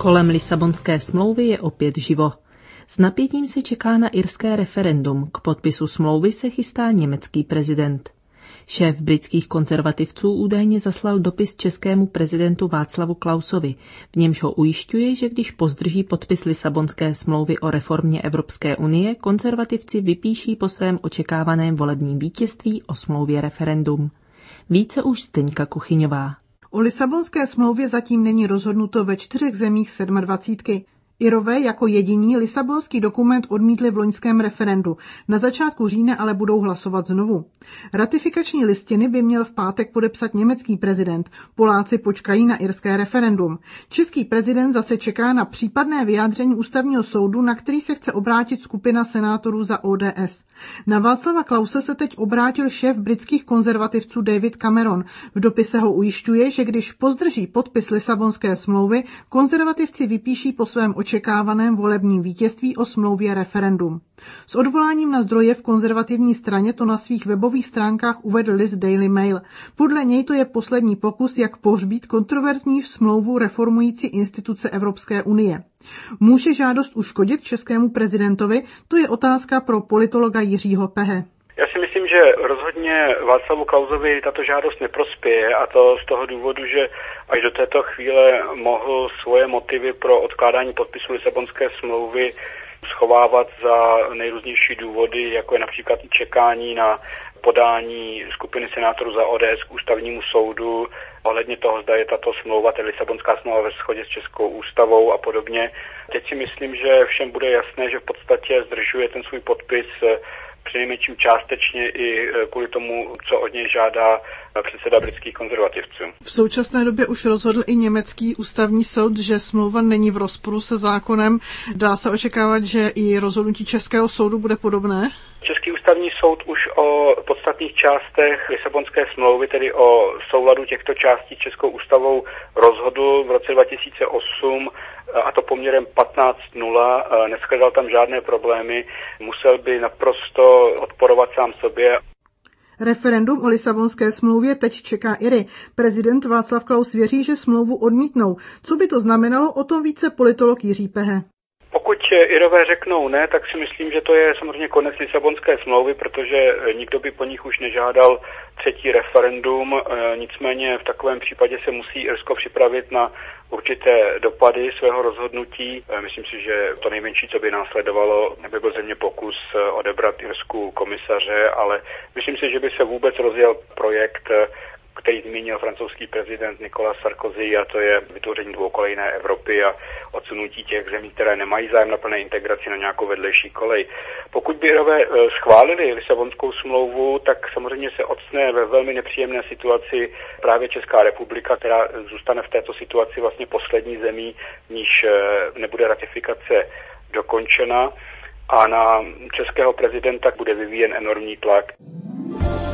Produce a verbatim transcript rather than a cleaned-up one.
Kolem Lisabonské smlouvy je opět živo. S napětím se čeká na irské referendum. K podpisu smlouvy se chystá německý prezident. Šéf britských konzervativců údajně zaslal dopis českému prezidentu Václavu Klausovi, v němž ho ujišťuje, že když pozdrží podpis Lisabonské smlouvy o reformě Evropské unie, konzervativci vypíší po svém očekávaném volebním vítězství o smlouvě referendum. Více už Zdeňka Kuchyňová. O Lisabonské smlouvě zatím není rozhodnuto ve čtyřech zemích sedmadvacítky. Irové jako jediní Lisabonský dokument odmítli v loňském referendu. Na začátku října ale budou hlasovat znovu. Ratifikační listiny by měl v pátek podepsat německý prezident. Poláci počkají na irské referendum. Český prezident zase čeká na případné vyjádření ústavního soudu, na který se chce obrátit skupina senátorů za O D S. Na Václava Klause se teď obrátil šéf britských konzervativců David Cameron. V dopise ho ujišťuje, že když pozdrží podpis Lisabonské smlouvy, konzervativci vypíší po svém očekávaném volebním vítězství o smlouvě referendum. S odvoláním na zdroje v konzervativní straně to na svých webových stránkách uvedl list Daily Mail. Podle něj to je poslední pokus, jak pohřbít kontroverzní smlouvu reformující instituce Evropské unie. Může žádost uškodit českému prezidentovi? To je otázka pro politologa Jiřího Pehe. Já si myslím, že rozhodně Václavu Klausovi tato žádost neprospěje, a to z toho důvodu, že až do této chvíle mohl svoje motivy pro odkládání podpisu Lisabonské smlouvy schovávat za nejrůznější důvody, jako je například čekání na podání skupiny senátorů za O D S k ústavnímu soudu ohledně toho, zda je tato smlouva, tedy Lisabonská smlouva, ve shodě s českou ústavou a podobně. Teď si myslím, že všem bude jasné, že v podstatě zdržuje ten svůj podpis přinejmenším částečně i kvůli tomu, co od něj žádá předseda britských konzervativců. V současné době už rozhodl i německý ústavní soud, že smlouva není v rozporu se zákonem. Dá se očekávat, že i rozhodnutí českého soudu bude podobné? Český ústavní soud už o podstatných částech Lisabonské smlouvy, tedy o souladu těchto částí českou ústavou, rozhodl v roce dva tisíce osm, a to poměrem patnáct nula. Neshledal tam žádné problémy, musel by naprosto odporovat sám sobě. Referendum o Lisabonské smlouvě teď čeká Iry. Prezident Václav Klaus věří, že smlouvu odmítnou. Co by to znamenalo, o tom více politolog Jiří Pehe. Pokud Irové řeknou ne, tak si myslím, že to je samozřejmě konec Lisabonské smlouvy, protože nikdo by po nich už nežádal třetí referendum. Nicméně v takovém případě se musí Irsko připravit na určité dopady svého rozhodnutí. Myslím si, že to nejmenší, co by následovalo, by byl země pokus odebrat Irsku komisaře, ale myslím si, že by se vůbec rozjel projekt, který zmínil francouzský prezident Nicolas Sarkozy, a to je vytvoření dvoukolejné Evropy a odsunutí těch zemí, které nemají zájem na plné integraci, na nějakou vedlejší kolej. Pokud by Irové schválili Lisabonskou smlouvu, tak samozřejmě se octne ve velmi nepříjemné situaci právě Česká republika, která zůstane v této situaci vlastně poslední zemí, níž nebude ratifikace dokončena, a na českého prezidenta bude vyvíjen enormní tlak.